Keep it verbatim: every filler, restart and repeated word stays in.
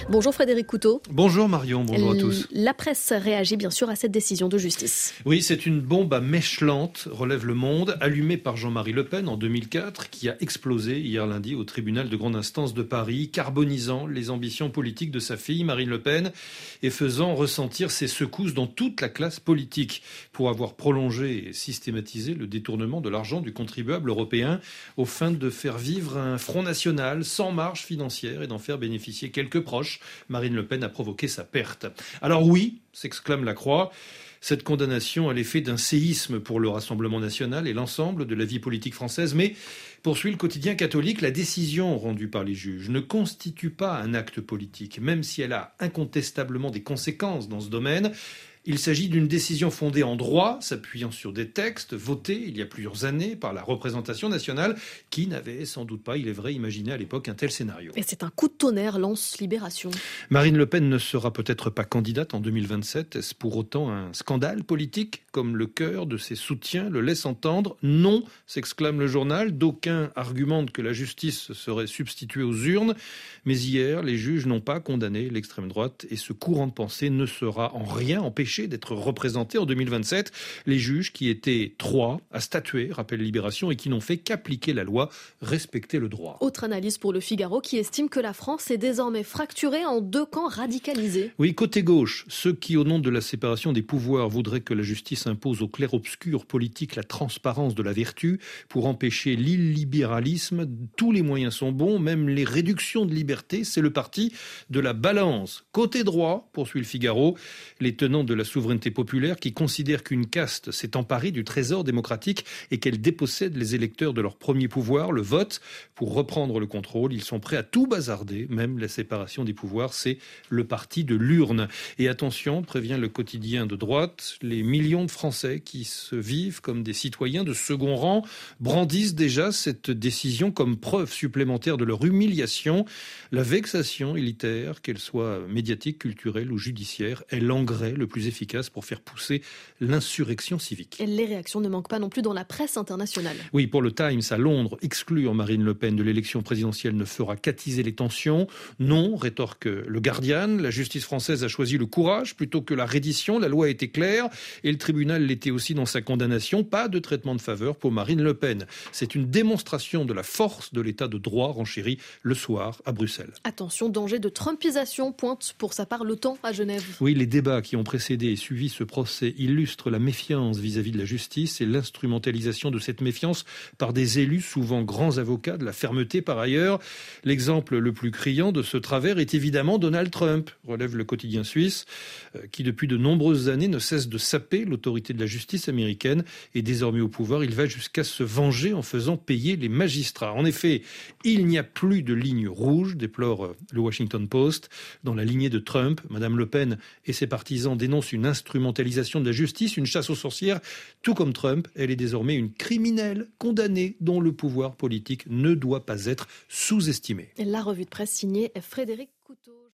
Bonjour Frédéric Couteau. Bonjour Marion, bonjour à tous. La presse réagit bien sûr à cette décision de justice. Oui, c'est une bombe à mèche lente, relève Le Monde, allumée par Jean-Marie Le Pen en deux mille quatre, qui a explosé hier lundi au tribunal de grande instance de Paris, carbonisant les ambitions politiques de sa fille Marine Le Pen et faisant ressentir ses secousses dans toute la classe politique pour avoir prolongé et systématisé le détournement de l'argent du contribuable européen aux fins de faire vivre un front national sans marge financière et d'en faire bénéficier quelques proches. Marine Le Pen a provoqué sa perte. Alors oui, s'exclame la Croix, cette condamnation a l'effet d'un séisme pour le Rassemblement national et l'ensemble de la vie politique française, mais, poursuit le quotidien catholique, la décision rendue par les juges ne constitue pas un acte politique, même si elle a incontestablement des conséquences dans ce domaine. Il s'agit d'une décision fondée en droit, s'appuyant sur des textes votés il y a plusieurs années par la représentation nationale, qui n'avait sans doute pas, il est vrai, imaginé à l'époque un tel scénario. Et c'est un coup de tonnerre, lance Libération. Marine Le Pen ne sera peut-être pas candidate en deux mille vingt-sept. Est-ce pour autant un scandale politique, comme le cœur de ses soutiens le laisse entendre? Non, s'exclame le journal. D'aucuns argumentent que la justice serait substituée aux urnes. Mais hier, les juges n'ont pas condamné l'extrême droite et ce courant de pensée ne sera en rien empêché d'être représentés en deux mille vingt-sept. Les juges qui étaient trois à statuer, rappelle Libération, et qui n'ont fait qu'appliquer la loi, respecter le droit. Autre analyse pour Le Figaro qui estime que la France est désormais fracturée en deux camps radicalisés. Oui, côté gauche, ceux qui, au nom de la séparation des pouvoirs, voudraient que la justice impose au clair-obscur politique la transparence de la vertu pour empêcher l'illibéralisme. Tous les moyens sont bons, même les réductions de liberté, c'est le parti de la balance. Côté droit, poursuit Le Figaro, les tenants de la souveraineté populaire qui considèrent qu'une caste s'est emparée du trésor démocratique et qu'elle dépossède les électeurs de leur premier pouvoir, le vote. Pour reprendre le contrôle, ils sont prêts à tout bazarder, même la séparation des pouvoirs, c'est le parti de l'urne. Et attention, prévient le quotidien de droite, les millions de Français qui se vivent comme des citoyens de second rang brandissent déjà cette décision comme preuve supplémentaire de leur humiliation. La vexation élitaire, qu'elle soit médiatique, culturelle ou judiciaire, est l'engrais le plus efficace pour faire pousser l'insurrection civique. Et les réactions ne manquent pas non plus dans la presse internationale. Oui, pour le Times, à Londres, exclure Marine Le Pen de l'élection présidentielle ne fera qu'attiser les tensions. Non, rétorque le Guardian, la justice française a choisi le courage plutôt que la reddition. La loi était claire et le tribunal l'était aussi dans sa condamnation. Pas de traitement de faveur pour Marine Le Pen. C'est une démonstration de la force de l'état de droit renchéri le soir à Bruxelles. Attention, danger de trumpisation, pointe pour sa part l'OTAN à Genève. Oui, les débats qui ont précédé et suivi ce procès illustrent la méfiance vis-à-vis de la justice et l'instrumentalisation de cette méfiance par des élus, souvent grands avocats, de la fermeté par ailleurs. L'exemple le plus criant de ce travers est évidemment Donald Trump, relève le quotidien suisse, qui depuis de nombreuses années ne cesse de saper l'autorité de la justice américaine et désormais au pouvoir, il va jusqu'à se venger en faisant payer les magistrats. En effet, il n'y a plus de ligne rouge, déplore le Washington Post. Dans la lignée de Trump, Madame Le Pen et ses partisans dénoncent une instrumentalisation de la justice, une chasse aux sorcières. Tout comme Trump, elle est désormais une criminelle condamnée dont le pouvoir politique ne doit pas être sous-estimé. La revue de presse signée Frédéric Couteau.